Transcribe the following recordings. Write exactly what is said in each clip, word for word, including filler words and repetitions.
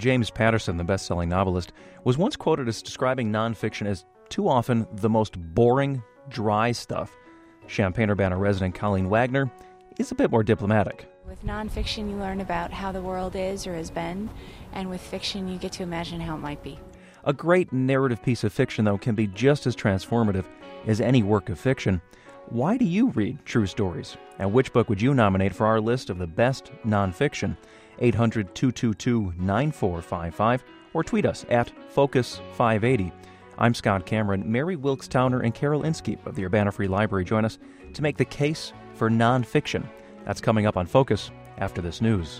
James Patterson, the best-selling novelist, was once quoted as describing nonfiction as too often the most boring, dry stuff. Champaign-Urbana resident Colleen Wagner is a bit more diplomatic. With nonfiction, you learn about how the world is or has been, and with fiction, you get to imagine how it might be. A great narrative piece of fiction, though, can be just as transformative as any work of fiction. Why do you read true stories? And which book would you nominate for our list of the best nonfiction? eight hundred, two two two, nine four five five or tweet us at Focus five eighty. I'm Scott Cameron. Mary Wilkes Towner and Carol Inskeep of the Urbana Free Library join us to make the case for nonfiction. That's coming up on Focus after this news.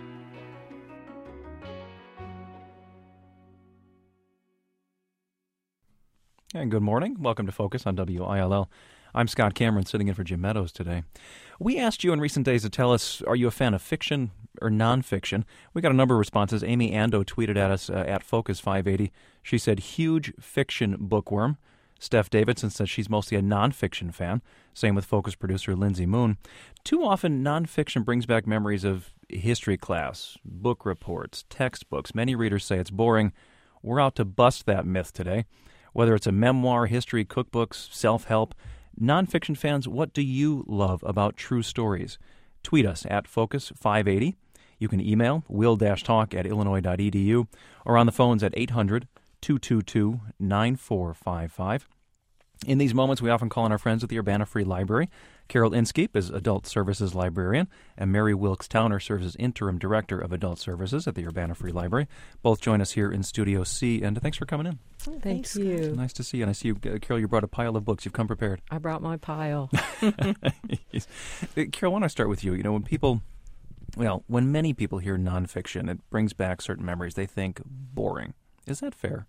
And good morning. Welcome to Focus on W I L L. I'm Scott Cameron, sitting in for Jim Meadows today. We asked you in recent days to tell us, are you a fan of fiction or nonfiction? We got a number of responses. Amy Ando tweeted at us uh, at Focus five eighty. She said, huge fiction bookworm. Steph Davidson said she's mostly a nonfiction fan. Same with Focus producer Lindsay Moon. Too often, nonfiction brings back memories of history class, book reports, textbooks. Many readers say it's boring. We're out to bust that myth today. Whether it's a memoir, history, cookbooks, self-help, nonfiction fans, what do you love about true stories? Tweet us at Focus five eighty. You can email will-talk at illinois dot e d u or on the phones at eight hundred, two two two, nine four five five. In these moments, we often call on our friends at the Urbana Free Library. Carol Inskeep is Adult Services Librarian, and Mary Wilkes Towner serves as Interim Director of Adult Services at the Urbana Free Library. Both join us here in Studio C, and thanks for coming in. Oh, Thank you. It's nice to see you. And I see you, uh, Carol, you brought a pile of books. You've come prepared. I brought my pile. Yes. Carol, I want to start with you. You know, when people, well, when many people hear nonfiction, it brings back certain memories. They think boring. Is that fair?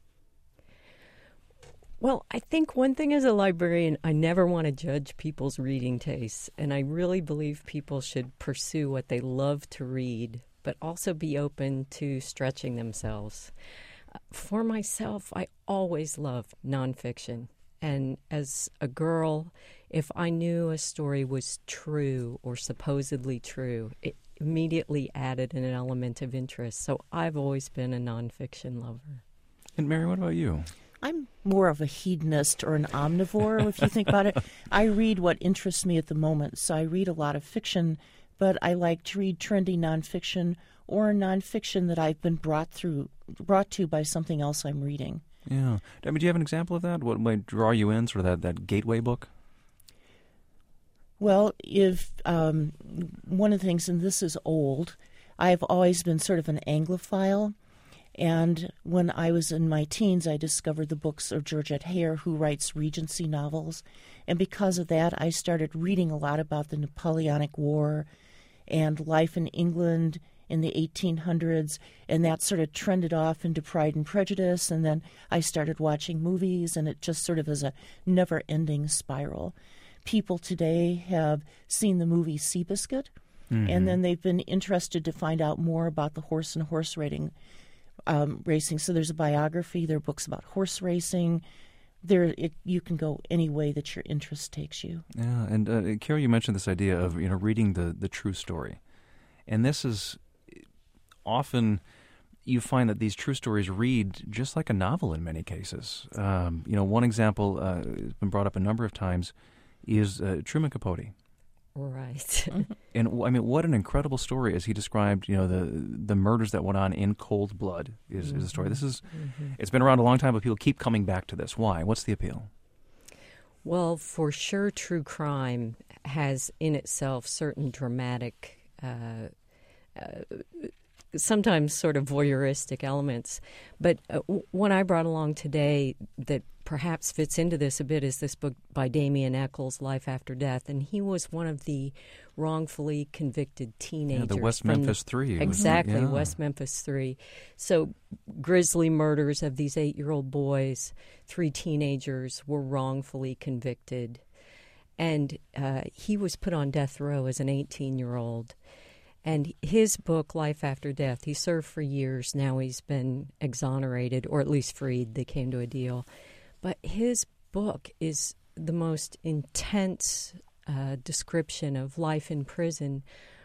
Well, I think one thing as a librarian, I never want to judge people's reading tastes, and I really believe people should pursue what they love to read, but also be open to stretching themselves. For myself, I always loved nonfiction, and as a girl, if I knew a story was true or supposedly true, it immediately added an element of interest. So I've always been a nonfiction lover. And Mary, what about you? I'm more of a hedonist or an omnivore, if you think about it. I read what interests me at the moment, so I read a lot of fiction, but I like to read trendy nonfiction or nonfiction that I've been brought through, brought to by something else I'm reading. Yeah. I mean, do you have an example of that? What might draw you in, sort of that, that gateway book? Well, if um, one of the things, and this is old, I've always been sort of an Anglophile. And when I was in my teens, I discovered the books of Georgette Heyer, who writes Regency novels. And because of that, I started reading a lot about the Napoleonic War and life in England in the eighteen hundreds. And that sort of trended off into Pride and Prejudice. And then I started watching movies, and it just sort of is a never-ending spiral. People today have seen the movie Seabiscuit, mm-hmm. and then they've been interested to find out more about the horse and horse rating. Um, racing. So there's a biography. There are books about horse racing. There, it, you can go any way that your interest takes you. Yeah, and uh, Carol, you mentioned this idea of you know reading the the true story, and this is often you find that these true stories read just like a novel in many cases. Um, you know, one example uh, has been brought up a number of times is uh, Truman Capote. Right. And I mean, what an incredible story as he described, you know, the the murders that went on in cold blood is, mm-hmm. is a story. This is, mm-hmm. It's been around a long time, but people keep coming back to this. Why? What's the appeal? Well, for sure, true crime has in itself certain dramatic, uh, uh, sometimes sort of voyeuristic elements. But uh, one I brought along today that perhaps fits into this a bit is this book by Damien Eccles, Life After Death. And he was one of the wrongfully convicted teenagers. Yeah, the West Memphis Three. Exactly, yeah. West Memphis Three. So grisly murders of these eight-year-old boys. Three teenagers were wrongfully convicted. And uh, he was put on death row as an eighteen-year-old. And his book, Life After Death, he served for years. Now he's been exonerated, or at least freed. They came to a deal. But his book is the most intense uh, description of life in prison,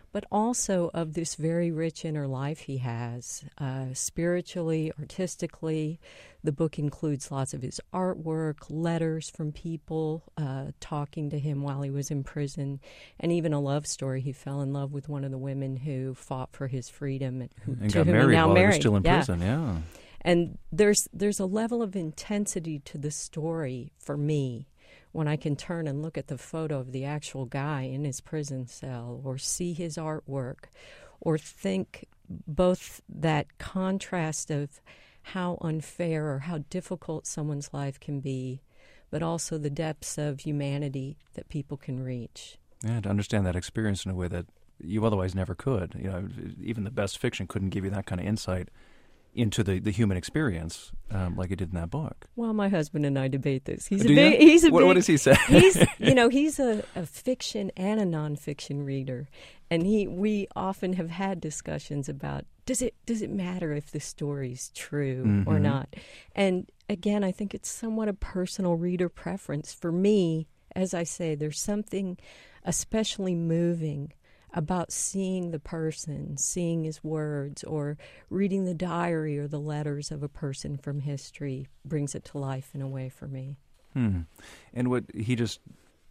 but also of this very rich inner life he has, uh, spiritually, artistically. The book includes lots of his artwork, letters from people uh, talking to him while he was in prison, and even a love story. He fell in love with one of the women who fought for his freedom and, who, and to got whom married he now while married. he was still in yeah. prison. Yeah, and there's there's a level of intensity to the story for me when I can turn and look at the photo of the actual guy in his prison cell, or see his artwork, or think both that contrast of how unfair or how difficult someone's life can be, but also the depths of humanity that people can reach. yeah. To understand that experience in a way that you otherwise never could. You know, even the best fiction couldn't give you that kind of insight into the, the human experience um, like it did in that book. Well, my husband and I debate this. He's Do a big. you? He's a what, big. what does he say? he's you know he's a, a fiction and a nonfiction reader, and he we often have had discussions about does it does it matter if the story's true mm-hmm. or not? And again, I think it's somewhat a personal reader preference. For me, as I say, there's something especially moving about seeing the person, seeing his words, or reading the diary or the letters of a person from history brings it to life in a way for me. Hmm. And what he just,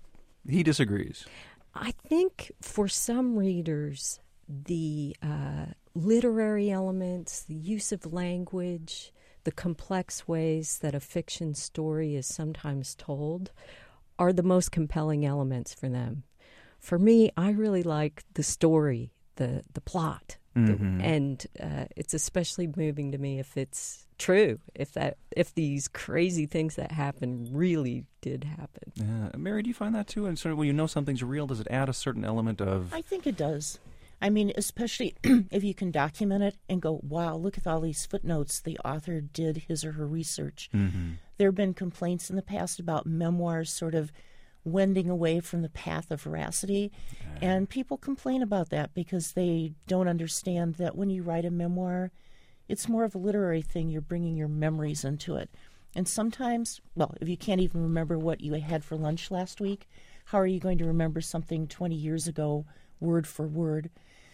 he disagrees. I think for some readers, the uh, literary elements, the use of language, the complex ways that a fiction story is sometimes told are the most compelling elements for them. For me, I really like the story, the the plot, Mm-hmm. the, and uh, it's especially moving to me if it's true, if that if these crazy things that happen really did happen. Yeah. Mary, do you find that too? And sort of when you know something's real, does it add a certain element of... I think it does. I mean, especially if you can document it and go, wow, look at all these footnotes. The author did his or her research. Mm-hmm. There have been complaints in the past about memoirs sort of wending away from the path of veracity. Yeah. And people complain about that because they don't understand that when you write a memoir, it's more of a literary thing. You're bringing your memories into it. And sometimes, well, if you can't even remember what you had for lunch last week, how are you going to remember something twenty years ago, word for word?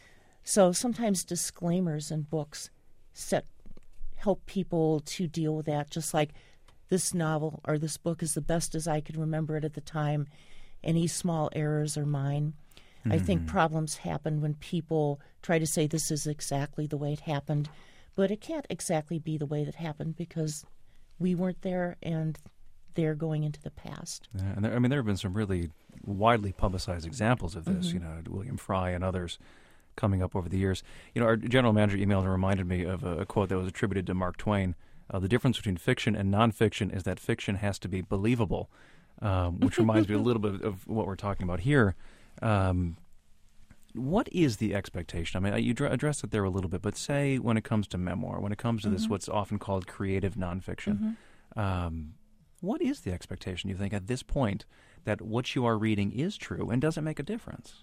So sometimes disclaimers in books set help people to deal with that, just like this novel or this book is the best as I could remember it at the time. Any small errors are mine. Mm-hmm. I think problems happen when people try to say this is exactly the way it happened, but it can't exactly be the way that happened because we weren't there and they're going into the past. Yeah, and there, I mean, there have been some really widely publicized examples of this, Mm-hmm. you know, William Fry and others coming up over the years. You know, our general manager emailed and reminded me of a, a quote that was attributed to Mark Twain. Uh, the difference between fiction and nonfiction is that fiction has to be believable, um, which reminds me a little bit of what we're talking about here. Um, what is the expectation? I mean, you dr- addressed it there a little bit, but say when it comes to memoir, when it comes to mm-hmm. this what's often called creative nonfiction, mm-hmm. um, what is the expectation, you think, at this point that what you are reading is true, and does it make a difference?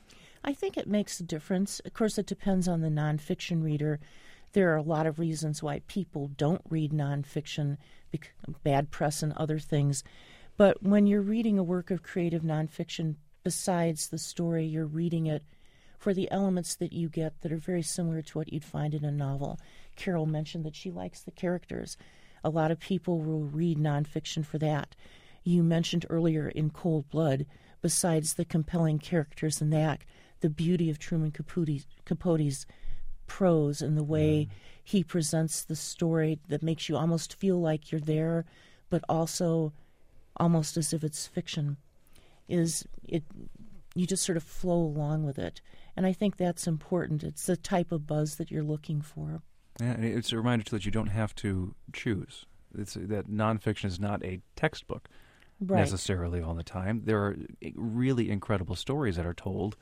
I think it makes a difference. Of course, it depends on the nonfiction reader. There are a lot of reasons why people don't read nonfiction, bec- bad press and other things. But when you're reading a work of creative nonfiction, besides the story, you're reading it for the elements that you get that are very similar to what you'd find in a novel. Carol mentioned that she likes the characters. A lot of people will read nonfiction for that. You mentioned earlier in Cold Blood, besides the compelling characters in that, the beauty of Truman Capote's, Capote's prose and the way he presents the story that makes you almost feel like you're there, but also almost as if it's fiction, is it you just sort of flow along with it. And I think that's important. It's the type of buzz that you're looking for. Yeah, and it's a reminder too that you don't have to choose. It's that nonfiction is not a textbook right. necessarily all the time. There are really incredible stories that are told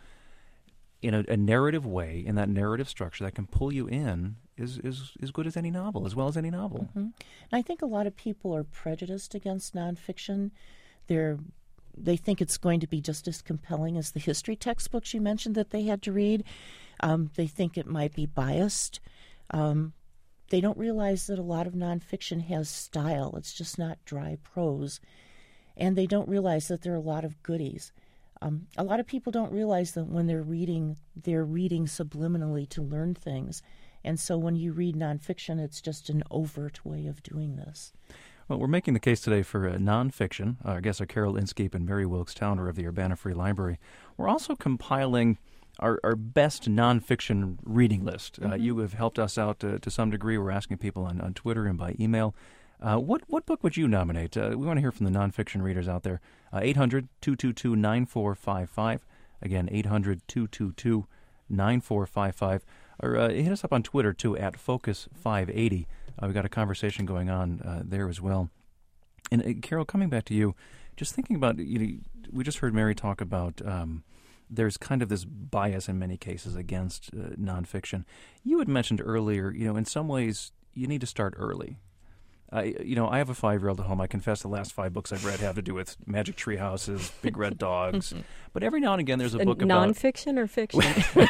in a, a narrative way, in that narrative structure that can pull you in, is is as good as any novel, as well as any novel. Mm-hmm. And I think a lot of people are prejudiced against nonfiction. They're they think it's going to be just as compelling as the history textbooks you mentioned that they had to read. Um, they think it might be biased. Um, they don't realize that a lot of nonfiction has style. It's just not dry prose. And they don't realize that there are a lot of goodies. um, a lot of people don't realize that when they're reading, they're reading subliminally to learn things. And so when you read nonfiction, it's just an overt way of doing this. Well, we're making the case today for uh, nonfiction. Uh, our guests are Carol Inskeep and Mary Wilkes Towner of the Urbana Free Library. We're also compiling our, our best nonfiction reading list. Uh, mm-hmm. You have helped us out uh, to some degree. We're asking people on, on Twitter and by email. Uh, what what book would you nominate? Uh, we want to hear from the nonfiction readers out there. Uh, eight hundred, two two two, nine four five five. Again, eight hundred, two two two, nine four five five. Or uh, hit us up on Twitter, too, at Focus five eighty. Uh, we've got a conversation going on uh, there as well. And, uh, Carol, coming back to you, just thinking about, you know, we just heard Mary talk about um, there's kind of this bias in many cases against uh, nonfiction. You had mentioned earlier, you know, in some ways you need to start early. I, you know, I have a five-year-old at home. I confess the last five books I've read have to do with magic tree houses, big red dogs. But every now and again, there's a book uh, about nonfiction or fiction.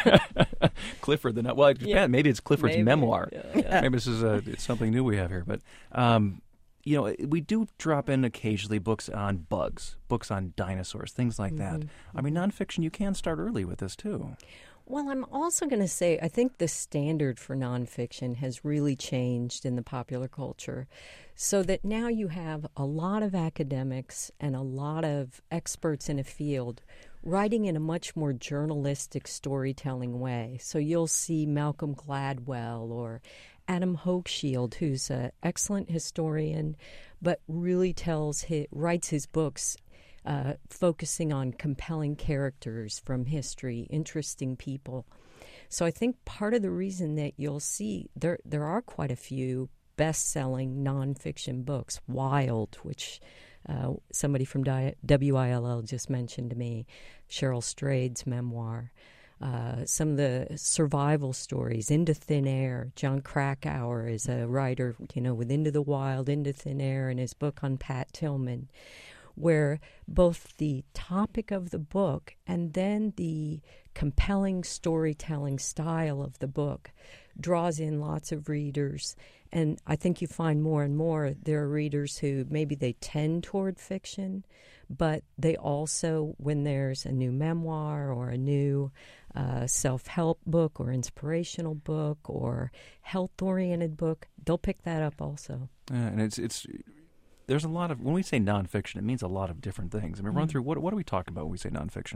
Clifford. The well, yeah. maybe it's Clifford's maybe. memoir. Yeah, yeah. Maybe this is a, it's something new we have here. But um, you know, we do drop in occasionally books on bugs, books on dinosaurs, things like Mm-hmm. that. I mean, nonfiction, you can start early with this too. Well, I'm also going to say I think the standard for nonfiction has really changed in the popular culture, so that now you have a lot of academics and a lot of experts in a field writing in a much more journalistic storytelling way. So you'll see Malcolm Gladwell or Adam Hochschild, who's an excellent historian, but really tells his, writes his books Uh, focusing on compelling characters from history, interesting people. So I think part of the reason that you'll see there there are quite a few best-selling nonfiction books. Wild, which uh, somebody from W I L L just mentioned to me, Cheryl Strayed's memoir. Uh, some of the survival stories, Into Thin Air. John Krakauer is a writer, you know, with Into the Wild, Into Thin Air, and his book on Pat Tillman, where both the topic of the book and then the compelling storytelling style of the book draws in lots of readers. And I think you find more and more there are readers who maybe they tend toward fiction, but they also, when there's a new memoir or a new uh, self-help book or inspirational book or health-oriented book, they'll pick that up also. Yeah, and it's it's... There's a lot of, when we say nonfiction, it means a lot of different things. I mean, run through, what what are we talking about when we say nonfiction?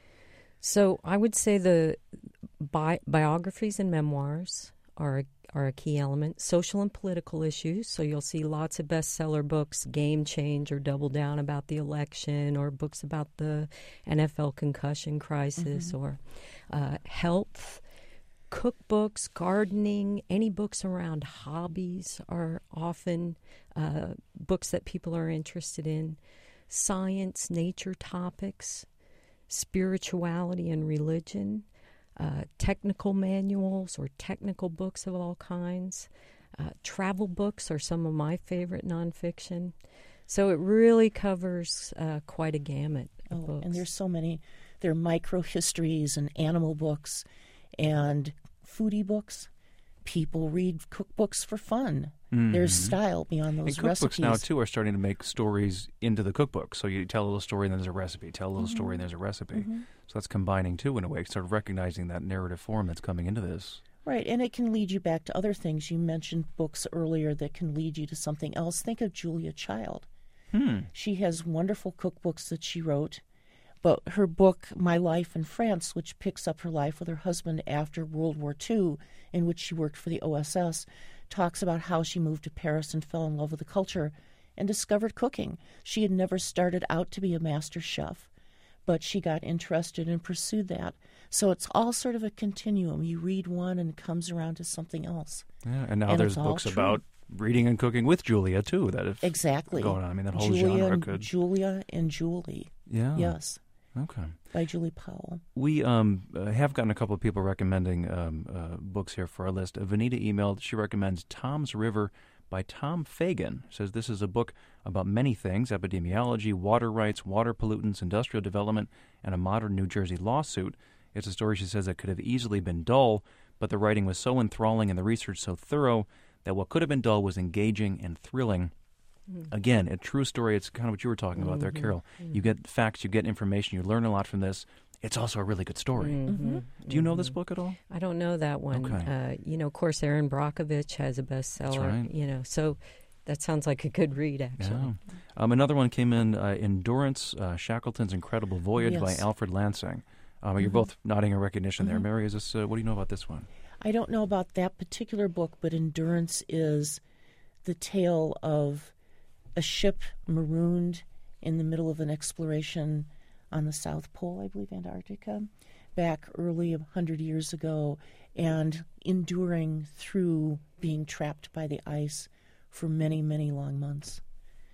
So I would say the bi- biographies and memoirs are a, are a key element. Social and political issues. So you'll see lots of bestseller books, Game Change or Double Down about the election, or books about the N F L concussion crisis, mm-hmm. or uh, health. Cookbooks, gardening, any books around hobbies are often uh, books that people are interested in. Science, nature topics, spirituality and religion, uh, technical manuals or technical books of all kinds. Uh, travel books are some of my favorite nonfiction. So it really covers uh, quite a gamut of oh, books. And there's so many. There are micro-histories and animal books and foodie books. People read cookbooks for fun. Mm-hmm. There's style beyond those and cookbooks recipes. now, too, are starting to make stories into the cookbook. So you tell a little story and then there's a recipe. Tell a little mm-hmm. story and there's a recipe. Mm-hmm. So that's combining, too, in a way, sort of recognizing that narrative form that's coming into this. Right, and it can lead you back to other things. You mentioned books earlier that can lead you to something else. Think of Julia Child. Hmm. She has wonderful cookbooks that she wrote. But her book, My Life in France, which picks up her life with her husband after World War Two, in which she worked for the O S S, talks about how she moved to Paris and fell in love with the culture and discovered cooking. She had never started out to be a master chef, but she got interested and pursued that. So it's all sort of a continuum. You read one and it comes around to something else. Yeah, and now and there's books true. about reading and cooking with Julia, too. That have exactly going on. I mean, that whole Julia genre and, could... Julia and Julie. Yeah. Yes. Okay. By Julie Powell. We um, uh, have gotten a couple of people recommending um, uh, books here for our list. Uh, Vanita emailed, she recommends Tom's River by Tom Fagan. Says this is a book about many things, epidemiology, water rights, water pollutants, industrial development, and a modern New Jersey lawsuit. It's a story, she says, that could have easily been dull, but the writing was so enthralling and the research so thorough that what could have been dull was engaging and thrilling. Mm. Again, a true story. It's kind of what you were talking about there, Mhm. Carol. Mm. You get facts, you get information, you learn a lot from this. It's also a really good story. Mhm. Do you know this Mhm. book at all? I don't know that one. Okay. Uh, you know, of course, Aaron Brockovich has a bestseller. right. You know, so that sounds like a good read, actually. Yeah. Um, another one came in, uh, Endurance, uh, Shackleton's Incredible Voyage by Yes. Alfred Lansing. Um, You're Mhm. both nodding in recognition there. Mhm. Mary, is this, uh, what do you know about this one? I don't know about that particular book, but Endurance is the tale of a ship marooned in the middle of an exploration on the South Pole, I believe Antarctica, back early one hundred years ago, and enduring through being trapped by the ice for many, many long months.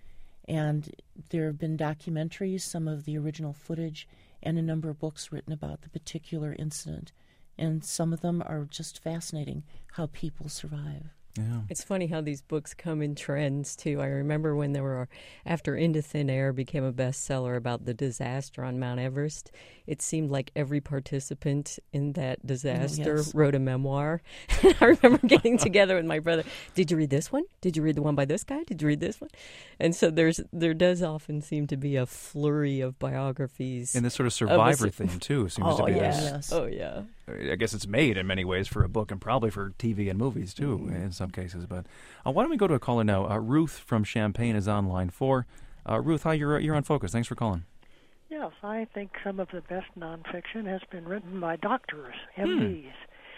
And there have been documentaries, some of the original footage, and a number of books written about the particular incident. And some of them are just fascinating, how people survive. Yeah. It's funny how these books come in trends, too. I remember when there were, after Into Thin Air became a bestseller about the disaster on Mount Everest, it seemed like every participant in that disaster yes. wrote a memoir. I remember getting together with my brother. Did you read this one? Did you read the one by this guy? Did you read this one? And so there's there does often seem to be a flurry of biographies. And this sort of survivor s- theme, too, seems oh, to be yeah. this. Yes. Oh, yeah. I guess it's made in many ways for a book and probably for T V and movies, too, Mm-hmm. in some cases. But uh, why don't we go to a caller now? Uh, Ruth from Champaign is on line four. Uh, Ruth, hi, you're, you're on Focus. Thanks for calling. Yes, I think some of the best nonfiction has been written by doctors, Hmm. M Ds.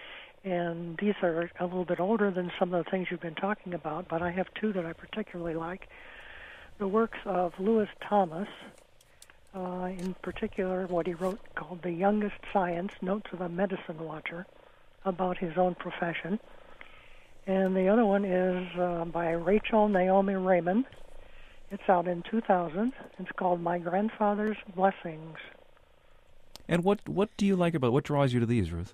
And these are a little bit older than some of the things you've been talking about, but I have two that I particularly like. The works of Lewis Thomas, uh, in particular what he wrote called The Youngest Science, Notes of a Medicine Watcher, about his own profession. And the other one is uh, by Rachel Naomi Raymond. It's out in two thousand. It's called My Grandfather's Blessings. And what, what do you like about what draws you to these, Ruth?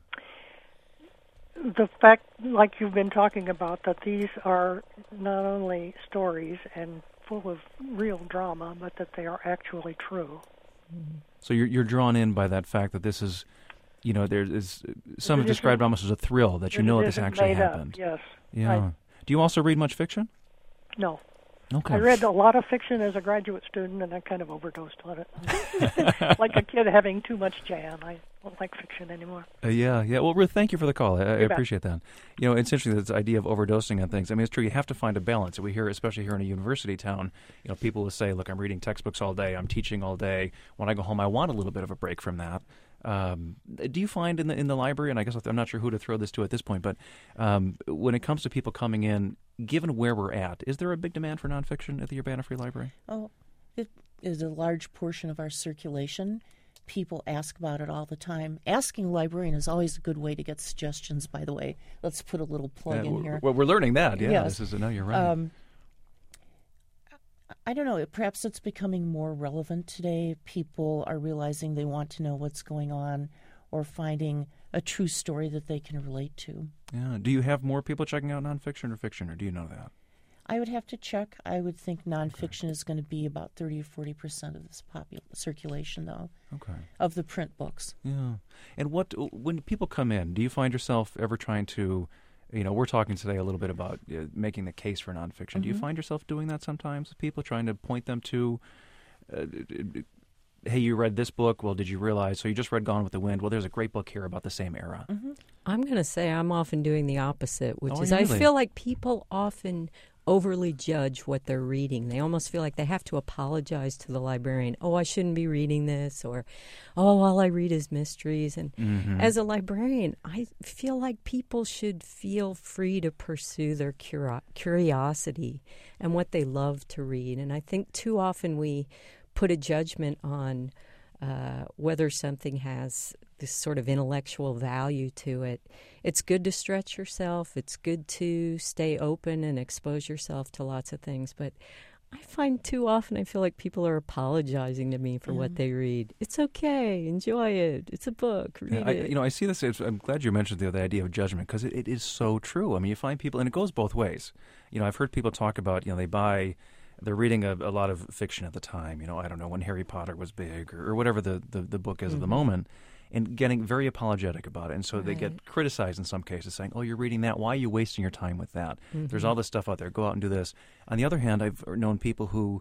The fact, like you've been talking about, that these are not only stories and full of real drama, but that they are actually true. So you're you're drawn in by that fact that this is, you know, there is some have It described isn't- almost as a thrill that you It know that this isn't actually made up, happened. Yes. Yeah. I- Do you also read much fiction? No. Okay. I read a lot of fiction as a graduate student, and I kind of overdosed on it. Like a kid having too much jam. I don't like fiction anymore. Uh, yeah, yeah. Well, Ruth, thank you for the call. I, I You bet. appreciate that. You know, it's interesting, this idea of overdosing on things. I mean, it's true. You have to find a balance. We hear, especially here in a university town, you know, people will say, look, I'm reading textbooks all day. I'm teaching all day. When I go home, I want a little bit of a break from that. Um, do you find in the in the library, and I guess I'm not sure who to throw this to at this point, but um, when it comes to people coming in, given where we're at, is there a big demand for nonfiction at the Urbana Free Library? Oh, it is a large portion of our circulation. People ask about it all the time. Asking a librarian is always a good way to get suggestions, by the way. Let's put a little plug Uh, in w- here. Well, we're learning that. Yeah, Yes. this is no, you're right. Um, I don't know. Perhaps it's becoming more relevant today. People are realizing they want to know what's going on or finding a true story that they can relate to. yeah. Do you have more people checking out nonfiction or fiction, or do you know that? I would have to check. I would think nonfiction is going to be about thirty or forty percent of this popul- circulation, though, Okay. of the print books. Yeah. And what when people come in, do you find yourself ever trying to, you know, we're talking today a little bit about uh, making the case for nonfiction. Do you Mhm. find yourself doing that sometimes with people, trying to point them to, uh, hey, you read this book. Well, did you realize? So you just read Gone with the Wind. Well, there's a great book here about the same era. Mm-hmm. I'm going to say I'm often doing the opposite, which Oh, is are you I really? feel like people often overly judge what they're reading. They almost feel like they have to apologize to the librarian. Oh, I shouldn't be reading this, or oh, all I read is mysteries. And Mm-hmm. as a librarian, I feel like people should feel free to pursue their curi- curiosity and what they love to read. And I think too often we put a judgment on uh, whether something has this sort of intellectual value to it. It's good to stretch yourself. It's good to stay open and expose yourself to lots of things. But I find too often I feel like people are apologizing to me for Yeah. what they read. It's okay. Enjoy it. It's a book. Read Yeah, I, it. you know, I see this. It's, I'm glad you mentioned the, the idea of judgment, because it, it is so true. I mean, you find people, and it goes both ways. You know, I've heard people talk about, you know, they buy, they're reading a, a lot of fiction at the time. You know, I don't know, when Harry Potter was big, or, or whatever the, the, the book is at the Mhm. moment. and getting very apologetic about it. And so Right. they get criticized in some cases, saying, oh, you're reading that. Why are you wasting your time with that? Mm-hmm. There's all this stuff out there. Go out and do this. On the other hand, I've known people who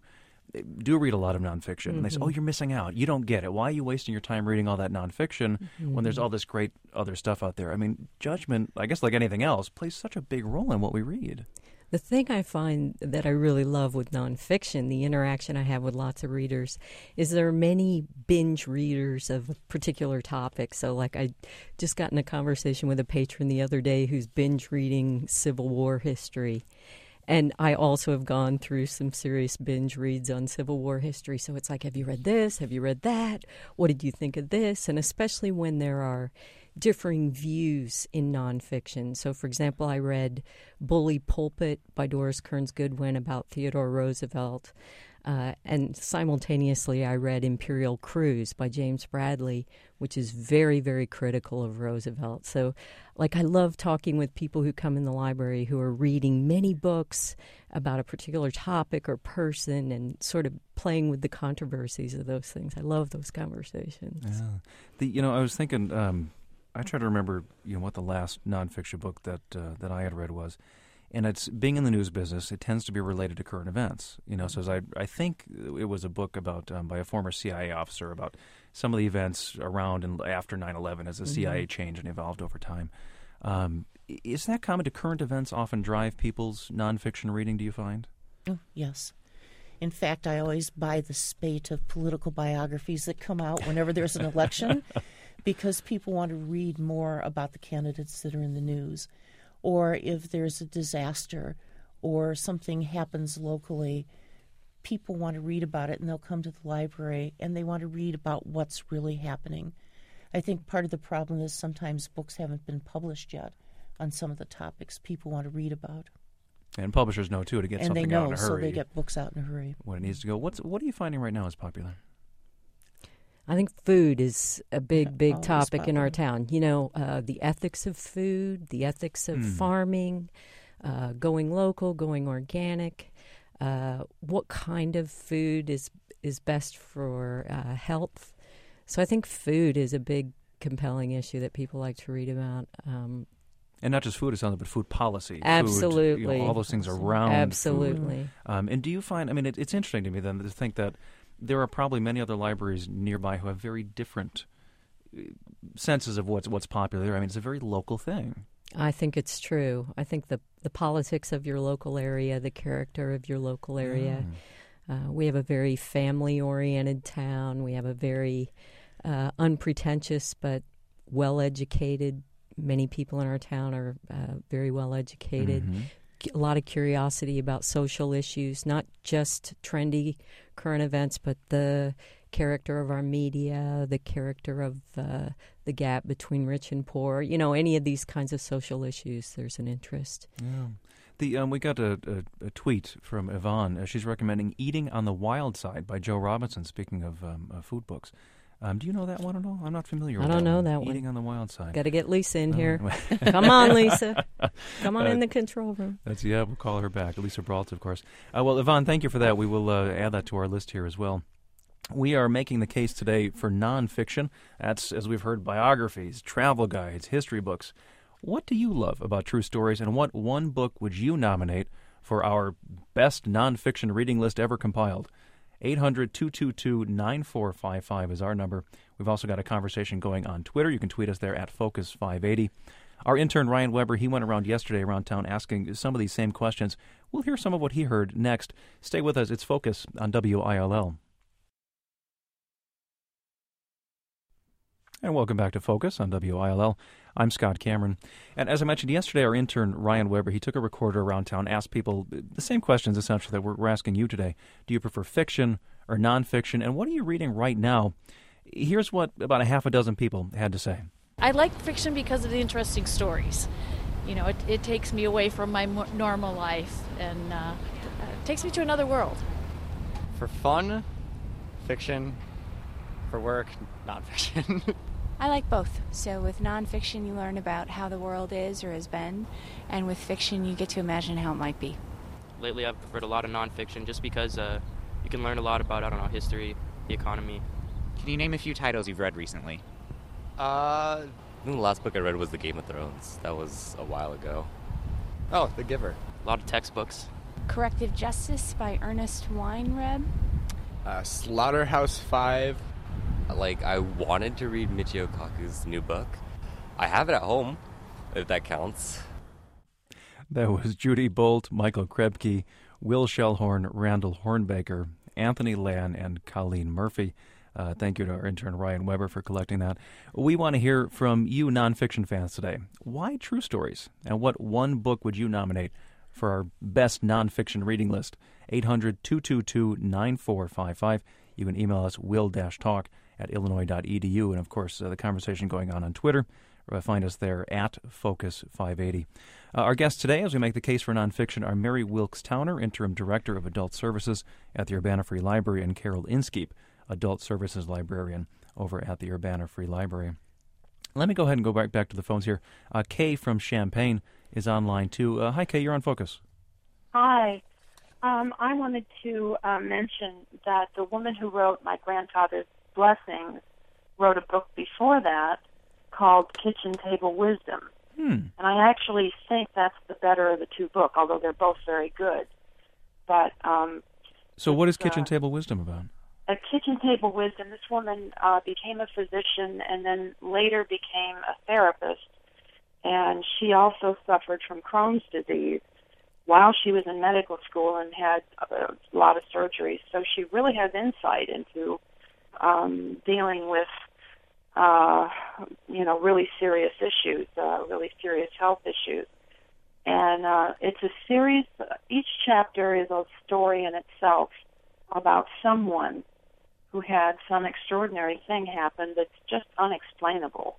do read a lot of nonfiction, mm-hmm. and they say, oh, you're missing out. You don't get it. Why are you wasting your time reading all that nonfiction mm-hmm. when there's all this great other stuff out there? I mean, judgment, I guess like anything else, plays such a big role in what we read. The thing I find that I really love with nonfiction, the interaction I have with lots of readers, is there are many binge readers of a particular topic. So, like, I just got in a conversation with a patron the other day who's binge reading Civil War history. And I also have gone through some serious binge reads on Civil War history. So it's like, have you read this? Have you read that? What did you think of this? And especially when there are differing views in nonfiction. So, for example, I read Bully Pulpit by Doris Kearns Goodwin about Theodore Roosevelt. Uh, and simultaneously, I read Imperial Cruise by James Bradley, which is very, very critical of Roosevelt. So, like, I love talking with people who come in the library who are reading many books about a particular topic or person and sort of playing with the controversies of those things. I love those conversations. Yeah. The, you know, I was thinking, um, I try to remember, you know, what the last nonfiction book that uh, that I had read was. And it's being in the news business, it tends to be related to current events. You know, so as I I think it was a book about um, by a former C I A officer about some of the events around and after nine eleven as the mm-hmm. C I A changed and evolved over time. Um, is that common? Do current events often drive people's nonfiction reading, do you find? Oh, yes. In fact, I always buy the spate of political biographies that come out whenever there's an election because people want to read more about the candidates that are in the news. Or if there's a disaster or something happens locally, people want to read about it and they'll come to the library and they want to read about what's really happening. I think part of the problem is sometimes books haven't been published yet on some of the topics people want to read about. And publishers know, too, to get and something know, out in a hurry. so they get books out in a hurry. When it needs to go. What's What are you finding right now is popular? I think food is a big, big Always topic popular. in our town. You know, uh, the ethics of food, the ethics of Mm. farming, uh, going local, going organic. Uh, what kind of food is is best for uh, health? So I think food is a big, compelling issue that people like to read about. Um, And not just food, it sounds like, but food policy. Absolutely. Food, you know, all those things around Absolutely. food. Um, and do you find, I mean, it, it's interesting to me then to think that there are probably many other libraries nearby who have very different uh, senses of what's what's popular. I mean, it's a very local thing. I think it's true. I think the the politics of your local area, the character of your local area. Mm. Uh, we have a very family-oriented town. We have a very uh, unpretentious but well-educated. Many people in our town are uh, very well-educated. Mm-hmm. A lot of curiosity about social issues, not just trendy current events, but the character of our media, the character of uh, the gap between rich and poor. You know, any of these kinds of social issues, there's an interest. Yeah. The um, we got a, a, a tweet from Yvonne. Uh, she's recommending Eating on the Wild Side by Joe Robinson, speaking of um, uh, food books. Um, do you know that one at all? I'm not familiar with that I don't know one. that one. Eating on the Wild Side. Got to get Lisa in Oh, here. anyway. Come on, Lisa. Come on Uh, in the control room. That's yeah. We'll call her back, Lisa Brault, of course. Uh, well, Yvonne, thank you for that. We will uh, add that to our list here as well. We are making the case today for nonfiction. That's, as we've heard, biographies, travel guides, history books. What do you love about true stories, and what one book would you nominate for our best nonfiction reading list ever compiled? eight hundred, two two two, nine four five five is our number. We've also got a conversation going on Twitter. You can tweet us there at Focus five eighty. Our intern, Ryan Weber, he went around yesterday around town asking some of these same questions. We'll hear some of what he heard next. Stay with us. It's Focus on W I L L. And welcome back to Focus on W I L L. I'm Scott Cameron. And as I mentioned yesterday, our intern, Ryan Weber, he took a recorder around town, asked people the same questions, essentially, that we're, we're asking you today. Do you prefer fiction or nonfiction? And what are you reading right now? Here's what about a half a dozen people had to say. I like fiction because of the interesting stories. You know, it, it takes me away from my mo- normal life and uh, it takes me to another world. For fun, fiction. For work, nonfiction. I like both. So with nonfiction, you learn about how the world is or has been, and with fiction, you get to imagine how it might be. Lately, I've preferred a lot of nonfiction just because uh, you can learn a lot about, I don't know, history, the economy. Can you name a few titles you've read recently? Uh, I think the last book I read was The Game of Thrones. That was a while ago. oh, The Giver. A lot of textbooks. Corrective Justice by Ernest Weinreb. Uh, Slaughterhouse Five. Like, I wanted to read Michio Kaku's new book. I have it at home, if that counts. That was Judy Bolt, Michael Krebke, Will Shellhorn, Randall Hornbaker, Anthony Lan, and Colleen Murphy. Uh, thank you to our intern Ryan Weber for collecting that. We want to hear from you nonfiction fans today. Why true stories? And what one book would you nominate for our best nonfiction reading list? eight hundred, two two two, nine four five five. You can email us will-talk at illinois dot e d u. And, of course, uh, the conversation going on on Twitter. Uh, find us there at Focus five eighty. Uh, our guests today, as we make the case for nonfiction, are Mary Wilkes Towner, Interim Director of Adult Services at the Urbana Free Library, and Carol Inskeep, Adult Services Librarian over at the Urbana Free Library. Let me go ahead and go back, back to the phones here. Uh, Kay from Champaign is online, too. Uh, hi, Kay. You're on Focus. Hi. Um, I wanted to uh, mention that the woman who wrote My Grandfather's Blessings wrote a book before that called Kitchen Table Wisdom. Hmm. And I actually think that's the better of the two books, although they're both very good. But um, So what is Kitchen uh, Table Wisdom about? A Kitchen Table Wisdom, this woman uh, became a physician and then later became a therapist. And she also suffered from Crohn's disease while she was in medical school and had a lot of surgeries. So she really has insight into um, dealing with, uh, you know, really serious issues, uh, really serious health issues. And uh, it's a series, each chapter is a story in itself about someone who had some extraordinary thing happen that's just unexplainable.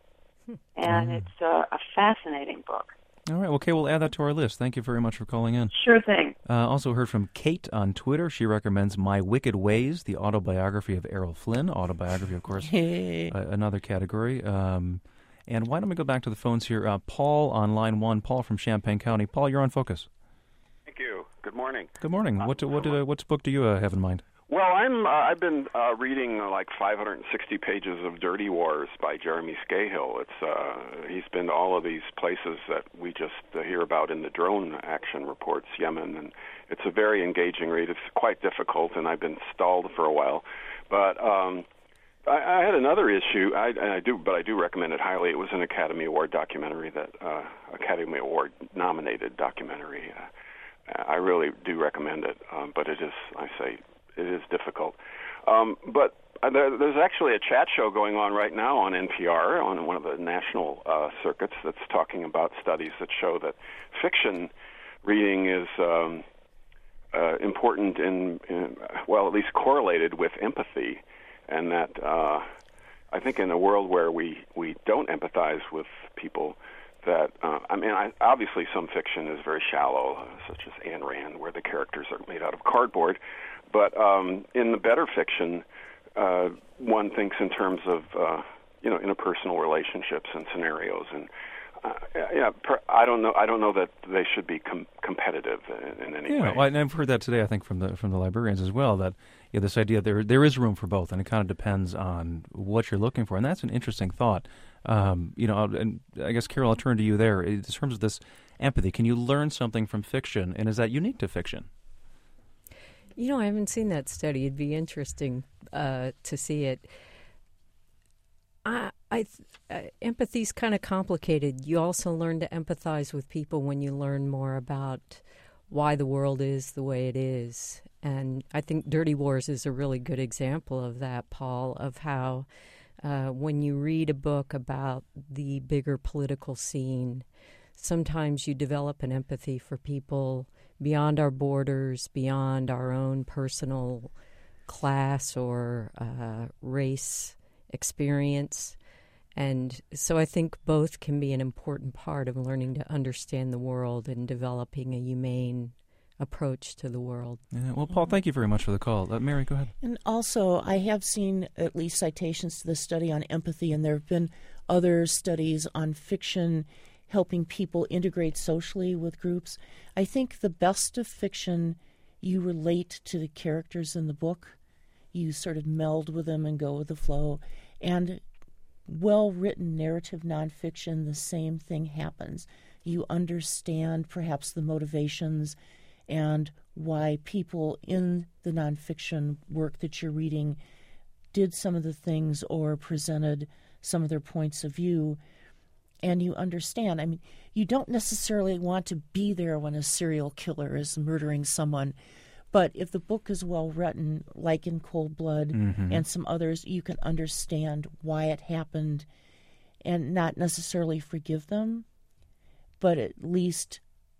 And Mm. it's a, a fascinating book. All right. Okay, we'll add that to our list. Thank you very much for calling in. Sure thing. Uh, also heard from Kate on Twitter. She recommends My Wicked Ways, the autobiography of Errol Flynn. Autobiography, of course, uh, another category. Um, and why don't we go back to the phones here? Uh, Paul on line one. Paul from Champaign County. Paul, you're on Focus. Thank you. Good morning. Good morning. Uh, what what did, uh, what book do you uh, have in mind? Well, I'm uh, I've been uh, reading uh, like five hundred sixty pages of Dirty Wars by Jeremy Scahill. It's uh, he's been to all of these places that we just uh, hear about in the drone action reports, Yemen, and it's a very engaging read. It's quite difficult, and I've been stalled for a while, but um, I, I had another issue. I, and I do, but I do recommend it highly. It was an Academy Award documentary, that uh, Academy Award nominated documentary. Uh, I really do recommend it, um, but it is, I say. It is difficult. Um, but there, there's actually a chat show going on right now on N P R, on one of the national uh, circuits, that's talking about studies that show that fiction reading is um, uh, important in, in, well, at least correlated with empathy, and that uh, I think in a world where we, we don't empathize with people, that, uh, I mean, I, obviously some fiction is very shallow, uh, such as Ayn Rand, where the characters are made out of cardboard. But um, in the better fiction, uh, one thinks in terms of, uh, you know, interpersonal relationships and scenarios. And uh, yeah, per, I don't know. I don't know that they should be com- competitive in, in any yeah, way. Well, and I've heard that today. I think from the from the librarians as well. That yeah, this idea there there is room for both, and it kind of depends on what you're looking for. And that's an interesting thought. Um, you know, and I guess Carol, I'll turn to you there in terms of this empathy. Can you learn something from fiction, and is that unique to fiction? You know, I haven't seen that study. It'd be interesting uh, to see it. I, I uh, empathy's kind of complicated. You also learn to empathize with people when you learn more about why the world is the way it is. And I think Dirty Wars is a really good example of that, Paul, of how uh, when you read a book about the bigger political scene, sometimes you develop an empathy for people beyond our borders, beyond our own personal class or uh, race experience. And so I think both can be an important part of learning to understand the world and developing a humane approach to the world. Yeah, well, Paul, thank you very much for the call. Uh, Mary, go ahead. And also, I have seen at least citations to the study on empathy, and there have been other studies on fiction helping people integrate socially with groups. I think the best of fiction, you relate to the characters in the book. You sort of meld with them and go with the flow. And well-written narrative nonfiction, the same thing happens. You understand perhaps the motivations and why people in the nonfiction work that you're reading did some of the things or presented some of their points of view, and you understand. I mean, you don't necessarily want to be there when a serial killer is murdering someone, but if the book is well written, like in Cold Blood mm-hmm. and some others, you can understand why it happened and not necessarily forgive them, but at least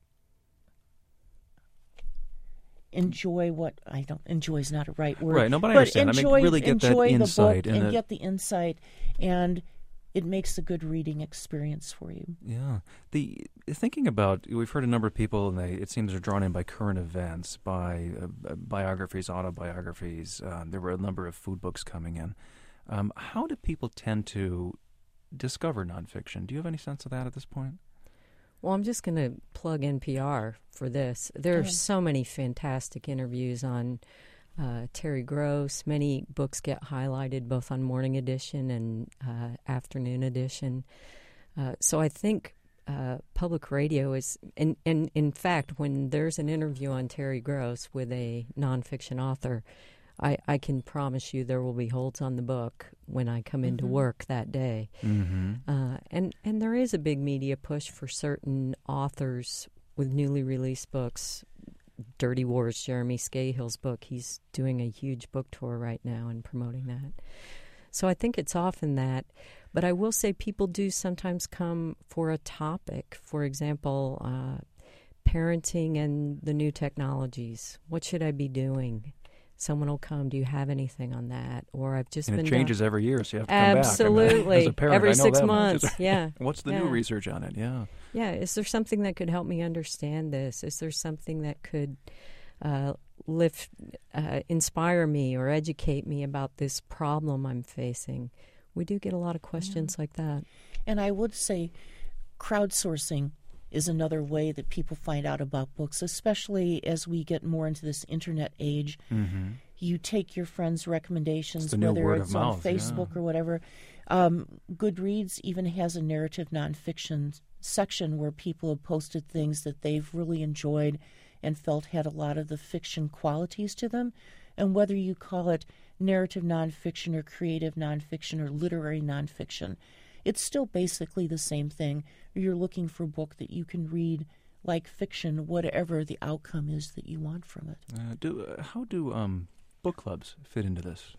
enjoy what I don't enjoy is not a right word. Right, no, but I but understand. Enjoy, I mean, really get that enjoy insight the book and, and the... get the insight, and it makes a good reading experience for you. Yeah. The thinking about, we've heard a number of people, and they, it seems they're drawn in by current events, by uh, biographies, autobiographies. Um, there were a number of food books coming in. Um, how do people tend to discover nonfiction? Do you have any sense of that at this point? Well, I'm just going to plug N P R for this. There are Yeah. so many fantastic interviews on uh, Terry Gross. Many books get highlighted both on Morning Edition and uh, Afternoon Edition. Uh, so I think uh, public radio is, and, and in fact, when there's an interview on Terry Gross with a nonfiction author, I, I can promise you there will be holds on the book when I come into Mhm. work that day. Mm-hmm. Uh, and, and there is a big media push for certain authors with newly released books. Dirty Wars, Jeremy Scahill's book, he's doing a huge book tour right now and promoting that. So I think it's often that. But I will say people do sometimes come for a topic. For example, uh, parenting and the new technologies. What should I be doing? Someone will come, do you have anything on that? Or I've just and been... it changes down... every year, so you have to come Absolutely. back. I mean, as a parent, every I know six that months, much. yeah. What's the yeah. new research on it? Yeah. Yeah, is there something that could help me understand this? Is there something that could uh, lift, uh, inspire me or educate me about this problem I'm facing? We do get a lot of questions Yeah. like that. And I would say crowdsourcing is another way that people find out about books, especially as we get more into this internet age. Mm-hmm. You take your friends' recommendations, It's the new whether word it's of on mouth, Facebook yeah. or whatever. Um, Goodreads even has a narrative nonfiction section where people have posted things that they've really enjoyed and felt had a lot of the fiction qualities to them. And whether you call it narrative nonfiction or creative nonfiction or literary nonfiction, it's still basically the same thing. You're looking for a book that you can read like fiction, whatever the outcome is that you want from it. Uh, do uh, how do um, book clubs fit into this?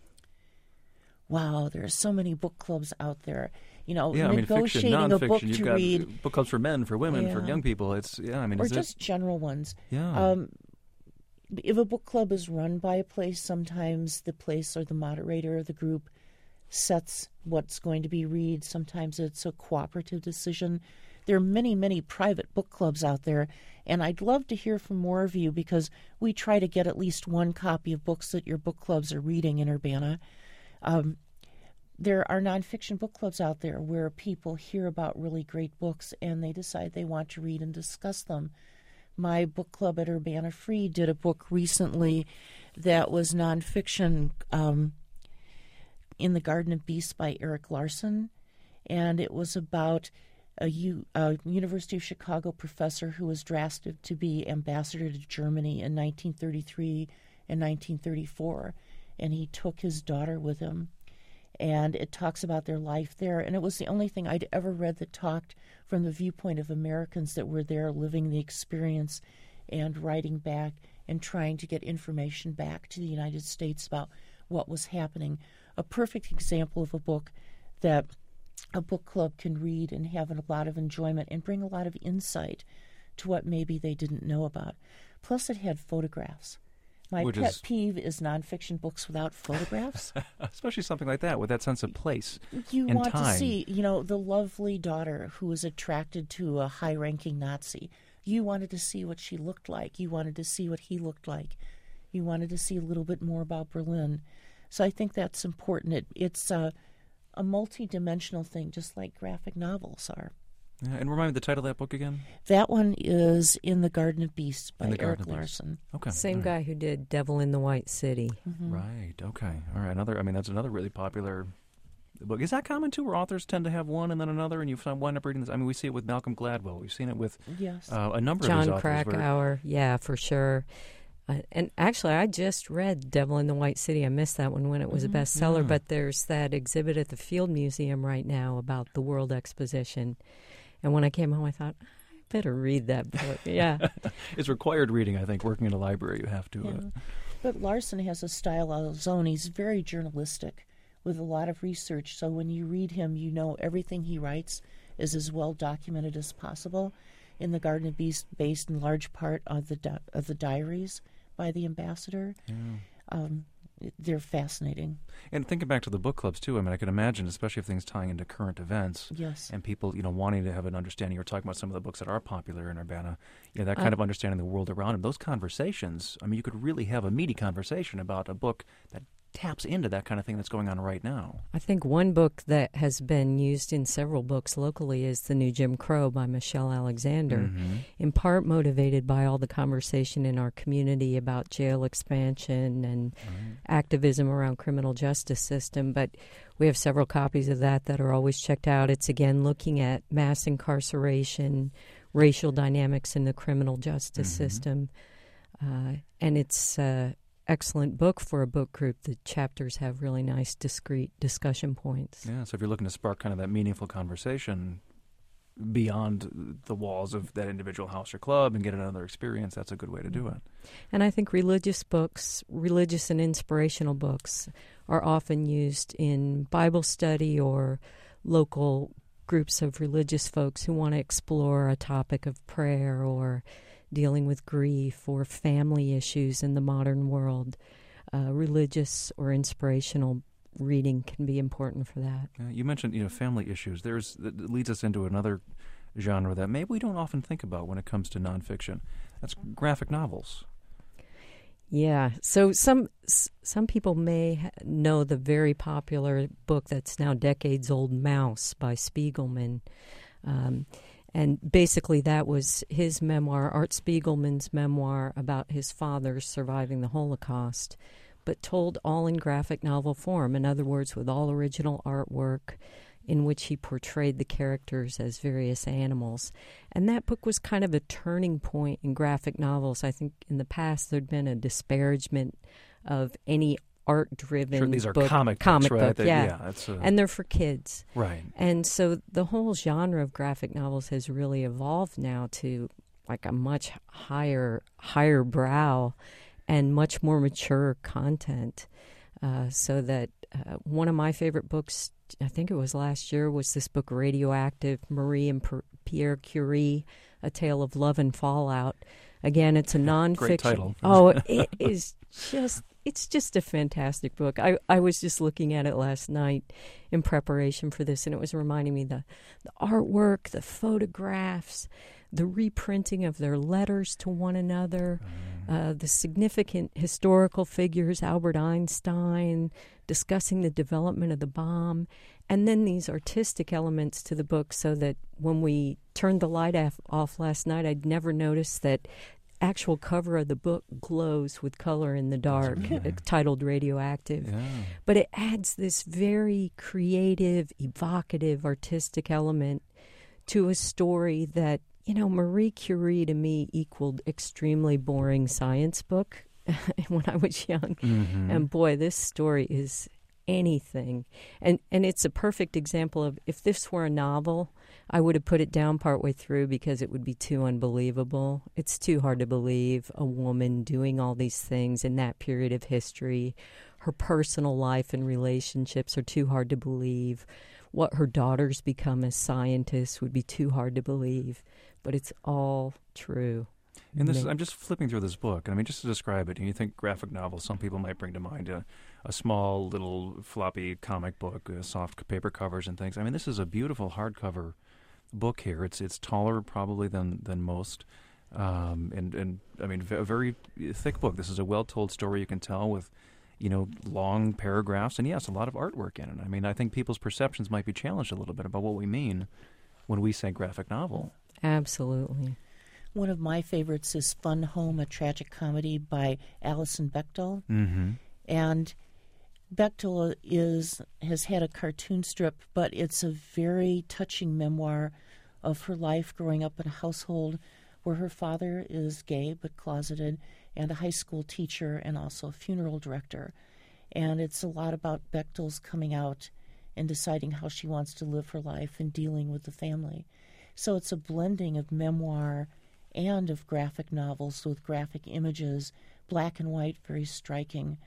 Wow, there are so many book clubs out there. You know, Yeah, I mean, fiction, negotiating a nonfiction. book You've to got read, book clubs for men, for women, for Yeah. young people. It's yeah. I mean, or is just it, general ones. yeah. Um, if a book club is run by a place, sometimes the place or the moderator of the group sets what's going to be read. Sometimes it's a cooperative decision. There are many, many private book clubs out there, and I'd love to hear from more of you because we try to get at least one copy of books that your book clubs are reading in Urbana. Um, there are nonfiction book clubs out there where people hear about really great books and they decide they want to read and discuss them. My book club at Urbana Free did a book recently that was nonfiction, um, In the Garden of Beasts by Erik Larson, and it was about a, U, a University of Chicago professor who was drafted to be ambassador to Germany in nineteen thirty-three and nineteen thirty-four, and he took his daughter with him. And it talks about their life there. And it was the only thing I'd ever read that talked from the viewpoint of Americans that were there living the experience and writing back and trying to get information back to the United States about what was happening. A perfect example of a book that a book club can read and have a lot of enjoyment and bring a lot of insight to what maybe they didn't know about. Plus, it had photographs. My Which pet is- peeve is nonfiction books without photographs. Especially something like that with that sense of place You and want time. to see, you know, the lovely daughter who was attracted to a high-ranking Nazi. You wanted to see what she looked like. You wanted to see what he looked like. You wanted to see a little bit more about Berlin. So I think that's important. It, it's a, a multi-dimensional thing, just like graphic novels are. Yeah, and remind me the title of that book again? That one is In the Garden of Beasts by In the Erik Garden of Beasts. Larson. Okay. Same all guy who did Devil in the White City. Mhm. Right. Right. Okay. All right. Another. I mean, that's another really popular book. Is that common, too, where authors tend to have one and then another, and you wind up reading this? I mean, we see it with Malcolm Gladwell. We've seen it with yes. uh, a number John of his authors. John Krakauer, yeah, for sure. Uh, and actually, I just read Devil in the White City. I missed that one when it was mm-hmm. a bestseller, yeah. but there's that exhibit at the Field Museum right now about the World Exposition. And when I came home, I thought, I better read that book. Yeah. It's required reading, I think. Working in a library, you have to. Yeah. Uh, but Larson has a style of his own. He's very journalistic with a lot of research. So when you read him, you know everything he writes is as well documented as possible. In The Garden of Beasts, based in large part on the di- of the diaries by the ambassador. yeah. Um, they're fascinating. And thinking back to the book clubs, too, I mean, I can imagine, especially if things tying into current events. Yes. And people, you know, wanting to have an understanding. You're talking about some of the books that are popular in Urbana. You know, that Uh, kind of understanding the world around them. Those conversations, I mean, you could really have a meaty conversation about a book that taps into that kind of thing that's going on right now. I think one book that has been used in several books locally is The New Jim Crow by Michelle Alexander, Mm-hmm. in part motivated by all the conversation in our community about jail expansion and Right. activism around criminal justice system. But we have several copies of that that are always checked out. It's, again, looking at mass incarceration, racial dynamics in the criminal justice Mm-hmm. system. Uh, and it's uh, excellent book for a book group. The chapters have really nice, discrete discussion points. Yeah, so if you're looking to spark kind of that meaningful conversation beyond the walls of that individual house or club and get another experience, that's a good way to do it. And I think religious books, religious and inspirational books, are often used in Bible study or local groups of religious folks who want to explore a topic of prayer or dealing with grief or family issues in the modern world. Uh, religious or inspirational reading can be important for that. Uh, you mentioned, you know, family issues. There's that leads us into another genre that maybe we don't often think about when it comes to nonfiction. That's graphic novels. Yeah. So some s- some people may ha- know the very popular book that's now decades old, Mouse by Spiegelman. Um, and basically that was his memoir, Art Spiegelman's memoir about his father surviving the Holocaust, but told all in graphic novel form. In other words, with all original artwork in which he portrayed the characters as various animals. And that book was kind of a turning point in graphic novels. I think in the past there'd been a disparagement of any art-driven Sure, these are book, comic books, comic right? book, They- yeah. yeah, that's a- And they're for kids. Right. And so the whole genre of graphic novels has really evolved now to like a much higher, higher brow and much more mature content. Uh, so that uh, one of my favorite books, I think it was last year, was this book Radioactive, Marie and P- Pierre Curie, A Tale of Love and Fallout. Again, it's a nonfiction. Great title. Oh, it is just, it's just a fantastic book. I, I was just looking at it last night in preparation for this, and it was reminding me the, the artwork, the photographs, the reprinting of their letters to one another, uh, the significant historical figures, Albert Einstein, discussing the development of the bomb, and then these artistic elements to the book so that when we turned the light af- off last night, I'd never noticed that actual cover of the book glows with color in the dark, Really? titled Radioactive. Yeah. But it adds this very creative, evocative, artistic element to a story that, you know, Marie Curie to me equaled extremely boring science book when I was young. Mhm. And boy, this story is anything. And and it's a perfect example of if this were a novel, I would have put it down partway through because it would be too unbelievable. It's too hard to believe a woman doing all these things in that period of history. Her personal life and relationships are too hard to believe. What her daughters become as scientists would be too hard to believe. But it's all true. And this, is, Ma- I'm just flipping through this book, and I mean, just to describe it, and you think graphic novel, some people might bring to mind a, a small little floppy comic book, uh, soft paper covers and things. I mean, this is a beautiful hardcover book here. It's it's taller probably than than most, um, and and I mean, v- a very thick book. This is a well-told story. You can tell with, you know, long paragraphs, and yes, a lot of artwork in it. I mean, I think people's perceptions might be challenged a little bit about what we mean when we say graphic novel. Absolutely. One of my favorites is Fun Home, a tragic comedy by Alison Bechdel. Mm-hmm. And Bechtel is has had a cartoon strip, but it's a very touching memoir of her life growing up in a household where her father is gay but closeted and a high school teacher and also a funeral director. And it's a lot about Bechtel's coming out and deciding how she wants to live her life and dealing with the family. So it's a blending of memoir and of graphic novels with graphic images, black and white, very striking,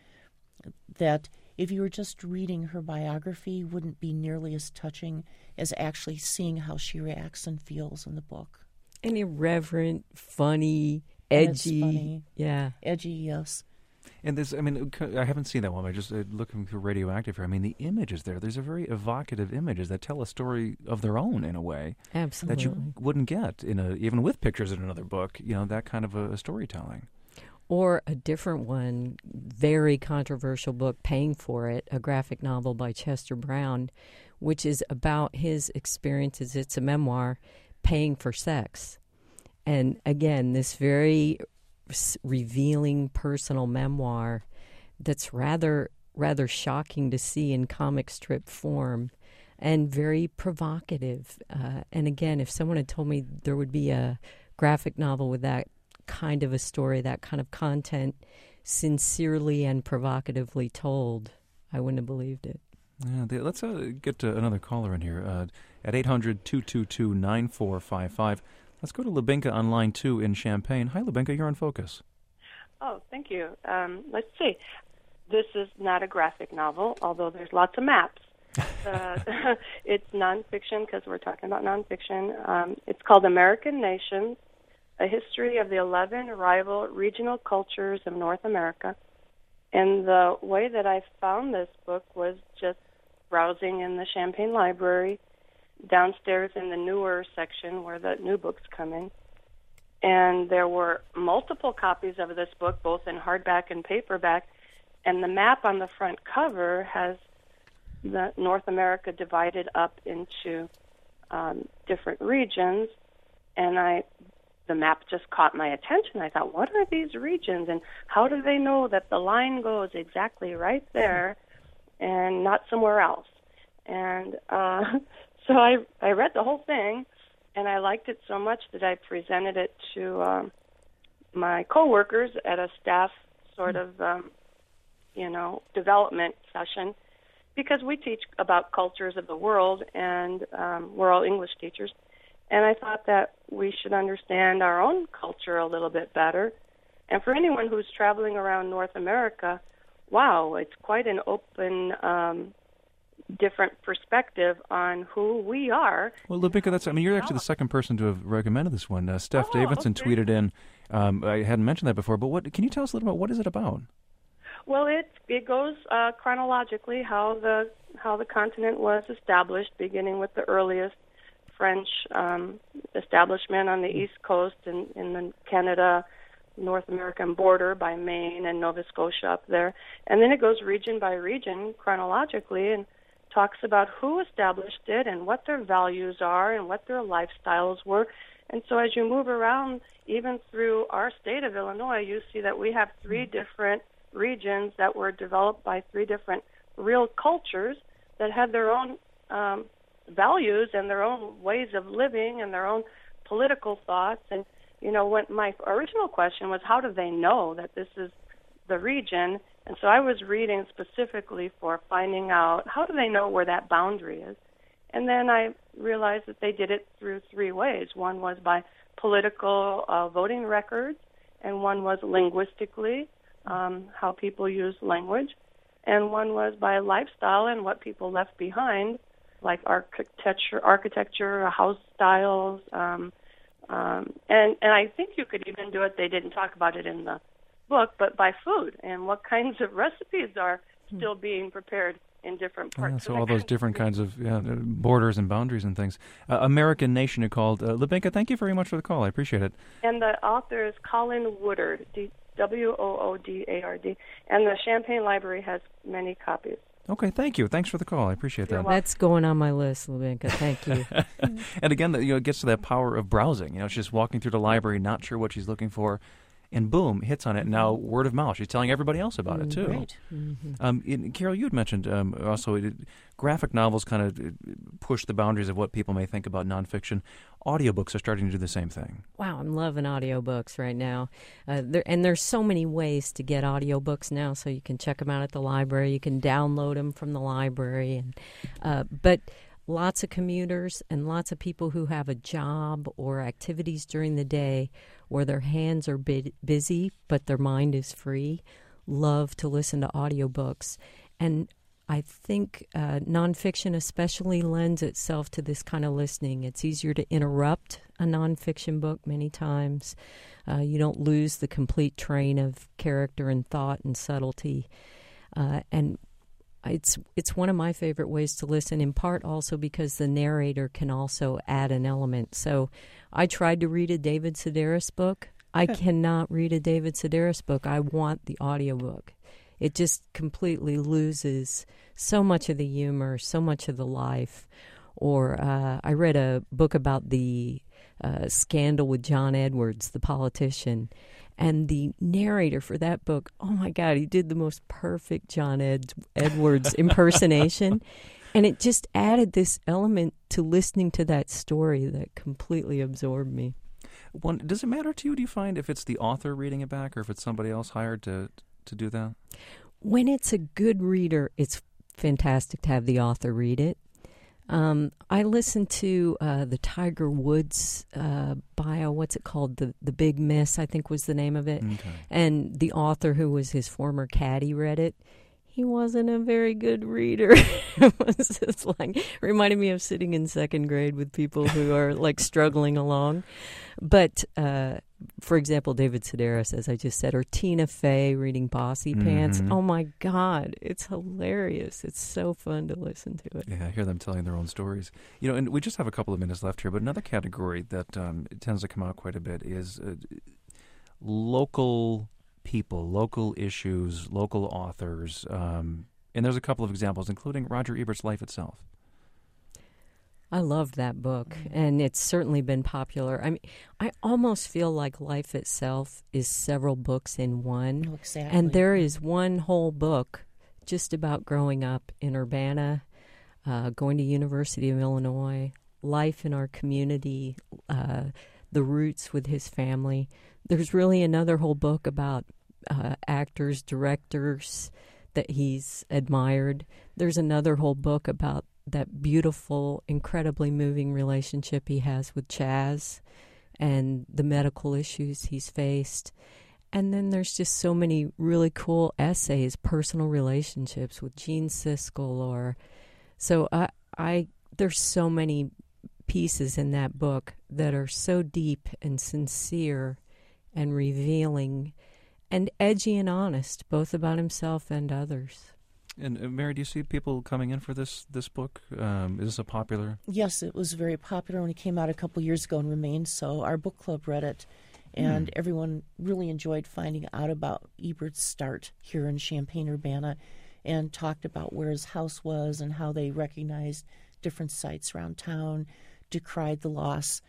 that if you were just reading her biography wouldn't be nearly as touching as actually seeing how she reacts and feels in the book. And irreverent, funny, And it's edgy. funny. Yeah. Edgy, yes. And this, I mean, I haven't seen that one. I just uh, looking through Radioactive here. I mean, the images there, there's a very evocative images that tell a story of their own in a way. Absolutely. That you wouldn't get in a, even with pictures in another book, you know, that kind of a, a storytelling. Or a different one, very controversial book, Paying for It, a graphic novel by Chester Brown, which is about his experiences. It's a memoir, paying for sex. And again, this very revealing personal memoir that's rather rather shocking to see in comic strip form and very provocative. Uh, and again, if someone had told me there would be a graphic novel with that kind of a story, that kind of content, sincerely and provocatively told, I wouldn't have believed it. Yeah, the, let's uh, get to another caller in here uh, at eight hundred, two two two, nine four five five. Let's go to Lubinka on line two in Champaign. Hi, Lubinka, you're on Focus. Oh, thank you. Um, let's see. This is not a graphic novel, although there's lots of maps. uh, it's nonfiction because we're talking about nonfiction. Um, it's called American Nations, A History of the eleven Rival Regional Cultures of North America. And the way that I found this book was just browsing in the Champaign Library, downstairs in the newer section where the new books come in. And there were multiple copies of this book, both in hardback and paperback. And the map on the front cover has the North America divided up into um, different regions. And I, the map just caught my attention. I thought, what are these regions? And how do they know that the line goes exactly right there and not somewhere else? And uh, so I, I read the whole thing, and I liked it so much that I presented it to um, my coworkers at a staff sort of, um, you know, development session, because we teach about cultures of the world, and um, we're all English teachers. And I thought that we should understand our own culture a little bit better. And for anyone who's traveling around North America, wow, it's quite an open, um, different perspective on who we are. Well, Lubinka, that's, I mean, you're actually the second person to have recommended this one. Uh, Steph Oh, Davidson okay. tweeted in, um, I hadn't mentioned that before, but what can you tell us a little about what is it about? Well, it it goes uh, chronologically how the how the continent was established, beginning with the earliest French um, establishment on the East Coast in, in the Canada, North American border by Maine and Nova Scotia up there. And then it goes region by region chronologically and talks about who established it and what their values are and what their lifestyles were. And so as you move around, even through our state of Illinois, you see that we have three different regions that were developed by three different real cultures that had their own um, values and their own ways of living and their own political thoughts. And, you know, when my original question was, how do they know that this is the region? And so I was reading specifically for finding out, how do they know where that boundary is? And then I realized that they did it through three ways. One was by political uh, voting records, and one was linguistically, um, how people use language, and one was by lifestyle and what people left behind, like architecture, architecture, house styles, um, um, and and I think you could even do it. They didn't talk about it in the book, but by food and what kinds of recipes are still being prepared in different parts. Yeah, of so the all those country. different kinds of yeah, borders and boundaries and things. Uh, American Nation, you called. Uh, Lubinka, thank you very much for the call. I appreciate it. And the author is Colin Woodard, D- W O O D A R D, and the Champaign Library has many copies. Okay, thank you. Thanks for the call. I appreciate that. That's going on my list, Lubinka. Thank you. And again, you know, it gets to that power of browsing. You know, she's just walking through the library, not sure what she's looking for, and boom, hits on it. And now word of mouth. She's telling everybody else about it, too. Right. Mm-hmm. Um, in, Carol, you had mentioned um, also it, graphic novels kind of push the boundaries of what people may think about nonfiction. Audiobooks are starting to do the same thing. Wow, I'm loving audiobooks right now. Uh, there, and there's so many ways to get audiobooks now, so you can check them out at the library. You can download them from the library. and uh, But lots of commuters and lots of people who have a job or activities during the day where their hands are bit busy but their mind is free love to listen to audiobooks. And I think uh, nonfiction especially lends itself to this kind of listening. It's easier to interrupt a nonfiction book many times. Uh, you don't lose the complete train of character and thought and subtlety. Uh, and it's it's one of my favorite ways to listen, in part also because the narrator can also add an element. So I tried to read a David Sedaris book. I cannot read a David Sedaris book. I want the audiobook. It just completely loses so much of the humor, so much of the life. Or uh, I read a book about the uh, scandal with John Edwards, the politician. And the narrator for that book, oh, my God, he did the most perfect John Ed- Edwards impersonation. And it just added this element to listening to that story that completely absorbed me. One, does it matter to you, do you find, if it's the author reading it back or if it's somebody else hired to to do that? When it's a good reader, it's fantastic to have the author read it. Um, I listened to uh, the Tiger Woods uh, bio, what's it called? The The Big Miss, I think was the name of it. Okay. And the author, who was his former caddy, read it. He wasn't a very good reader. It was just like, reminded me of sitting in second grade with people who are like struggling along. But, uh, for example, David Sedaris, as I just said, or Tina Fey reading Bossy Pants. Mm-hmm. Oh, my God. It's hilarious. It's so fun to listen to it. Yeah, I hear them telling their own stories. You know, and we just have a couple of minutes left here, but another category that um, tends to come out quite a bit is uh, local people, local issues, local authors. Um, and there's a couple of examples, including Roger Ebert's Life Itself. I loved that book, and it's certainly been popular. I mean, I almost feel like Life Itself is several books in one. Oh, exactly. And there is one whole book just about growing up in Urbana, uh, going to University of Illinois, life in our community, uh, the roots with his family. There's really another whole book about uh, actors, directors that he's admired. There's another whole book about that beautiful, incredibly moving relationship he has with Chaz and the medical issues he's faced. And then there's just so many really cool essays, personal relationships with Gene Siskel. Or so I, I there's so many pieces in that book that are so deep and sincere and revealing and edgy and honest, both about himself and others. And uh, Mary, do you see people coming in for this this book? Um, is this a popular? Yes, it was very popular when it came out a couple years ago and remains so. Our book club read it, and mm. everyone really enjoyed finding out about Ebert's start here in Champaign-Urbana, and talked about where his house was and how they recognized different sites around town, decried the loss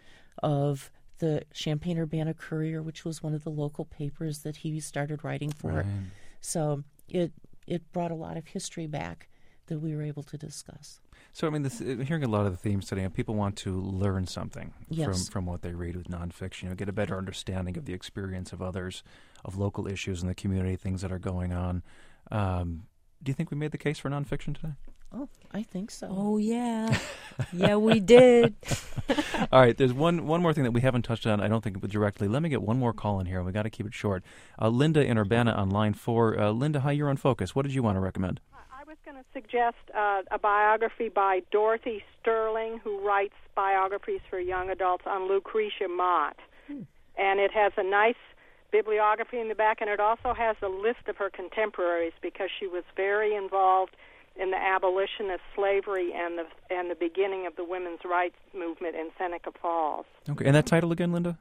of the Champaign-Urbana Courier, which was one of the local papers that he started writing for. Right. So it it brought a lot of history back that we were able to discuss. So, I mean, this, hearing a lot of the themes today, people want to learn something yes. from, from what they read with nonfiction, you know, get a better understanding of the experience of others, of local issues in the community, things that are going on. Um, do you think we made the case for nonfiction today? Oh, I think so. Oh, yeah. Yeah, we did. All right, there's one one more thing that we haven't touched on, I don't think directly. Let me get one more call in here. We've got to keep it short. Uh, Linda in Urbana on line four. Uh, Linda, hi, you're on Focus. What did you want to recommend? I was going to suggest uh, a biography by Dorothy Sterling, who writes biographies for young adults, on Lucretia Mott. Hmm. And it has a nice bibliography in the back, and it also has a list of her contemporaries because she was very involved in the abolition of slavery and the and the beginning of the women's rights movement in Seneca Falls. Okay, and that title again, Linda?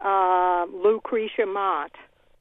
Uh, Lucretia Mott,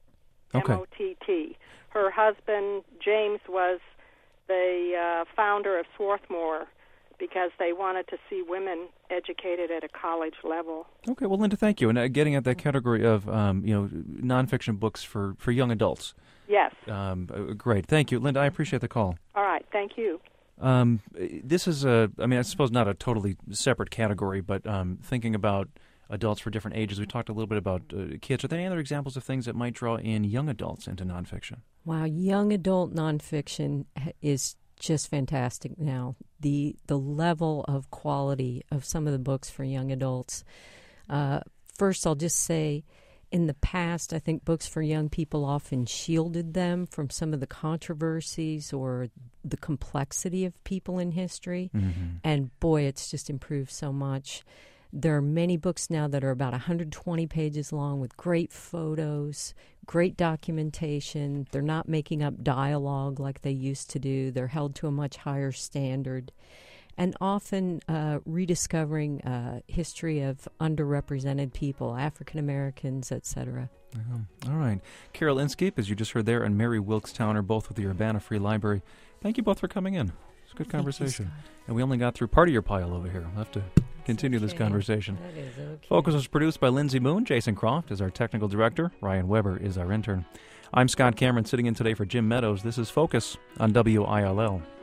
okay. M O T T. Her husband, James, was the uh, founder of Swarthmore because they wanted to see women educated at a college level. Okay, well, Linda, thank you. And uh, getting at that category of um, you know nonfiction books for, for young adults. Yes. Um, uh, great, thank you, Linda. I appreciate the call. All right, thank you. Um, this is a, I mean, I suppose not a totally separate category, but um, thinking about adults for different ages. We talked a little bit about uh, kids. Are there any other examples of things that might draw in young adults into nonfiction? Wow, young adult nonfiction is just fantastic now. The the level of quality of some of the books for young adults. Uh, first, I'll just say, in the past, I think books for young people often shielded them from some of the controversies or the complexity of people in history. Mm-hmm. And boy, it's just improved so much. There are many books now that are about one hundred twenty pages long with great photos, great documentation. They're not making up dialogue like they used to do. They're held to a much higher standard. And often uh, rediscovering uh, history of underrepresented people, African Americans, et cetera. Uh-huh. All right. Carol Inskeep, as you just heard there, and Mary Wilkes Towner, both with the Urbana Free Library. Thank you both for coming in. It's a good conversation. You, and we only got through part of your pile over here. We'll have to continue okay. this conversation. That is okay. Focus was produced by Lindsay Moon. Jason Croft is our technical director. Ryan Weber is our intern. I'm Scott Cameron, sitting in today for Jim Meadows. This is Focus on W I L L.